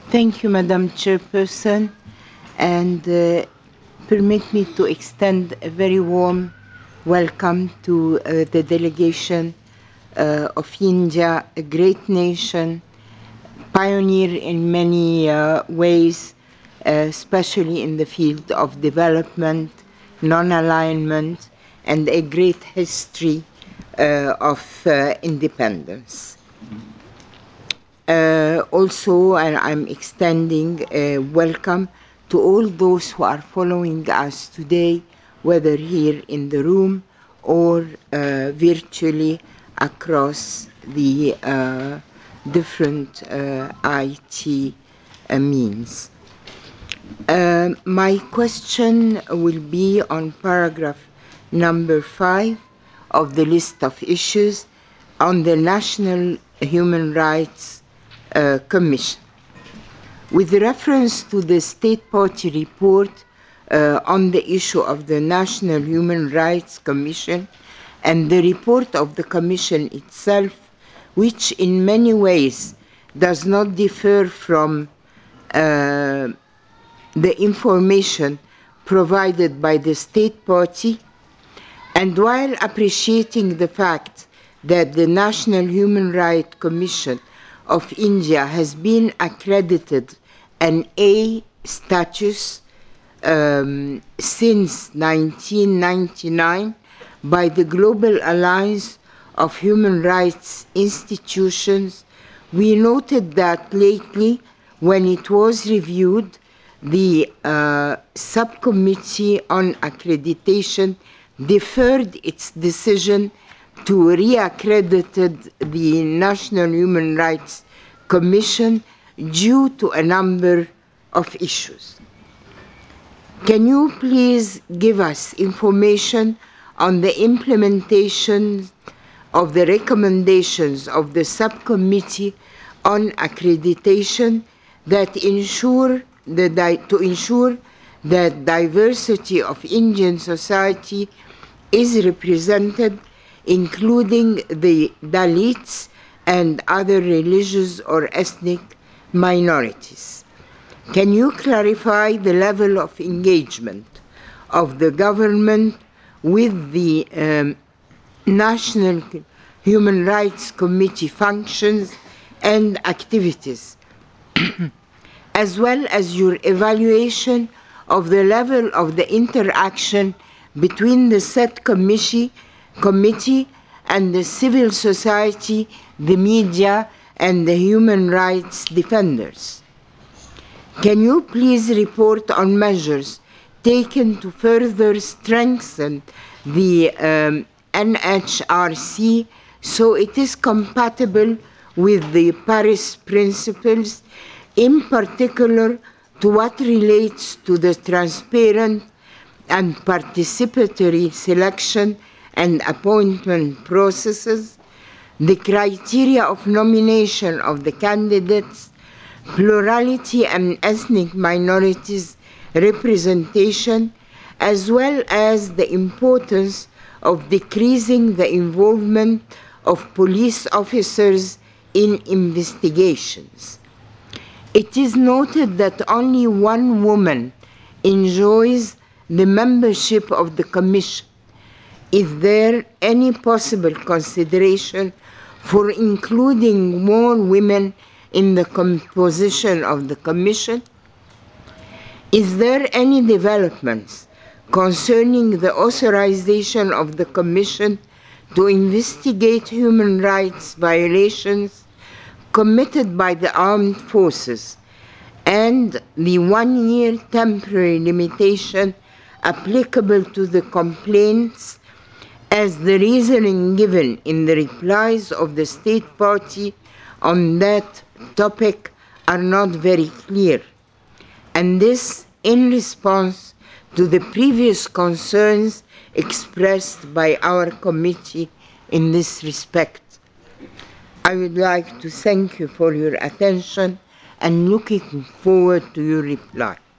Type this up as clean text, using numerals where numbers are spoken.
Thank you, Madam Chairperson, and permit me to extend a very warm welcome to the delegation of India, a great nation, pioneer in many ways, especially in the field of development, non-alignment, and a great history of independence. Also, I'm extending a welcome to all those who are following us today, whether here in the room or virtually across the different IT means. My question will be on paragraph number 5 of the list of issues on the National Human Rights Commission. With reference to the State Party report on the issue of the National Human Rights Commission and the report of the Commission itself, which in many ways does not differ from the information provided by the State Party, and while appreciating the fact that the National Human Rights Commission of India has been accredited an A status since 1999 by the Global Alliance of Human Rights Institutions, we noted that lately, when it was reviewed, the Subcommittee on Accreditation deferred its decision to reaccredited the National Human Rights Commission due to a number of issues. Can you please give us information on the implementation of the recommendations of the Subcommittee on Accreditation that to ensure that diversity of Indian society is represented, including the Dalits and other religious or ethnic minorities? Can you clarify the level of engagement of the government with the National Human Rights Committee functions and activities, as well as your evaluation of the level of the interaction between the said committee and the civil society, the media, and the human rights defenders? Can you please report on measures taken to further strengthen the NHRC so it is compatible with the Paris principles, in particular to what relates to the transparent and participatory selection and appointment processes, the criteria of nomination of the candidates, plurality and ethnic minorities representation, as well as the importance of decreasing the involvement of police officers in investigations? It is noted that only one woman enjoys the membership of the Commission. Is there any possible consideration for including more women in the composition of the Commission? Is there any developments concerning the authorization of the Commission to investigate human rights violations committed by the armed forces and the one-year temporary limitation applicable to the complaints, as the reasoning given in the replies of the State Party on that topic are not very clear, and this in response to the previous concerns expressed by our committee in this respect? I would like to thank you for your attention and looking forward to your reply.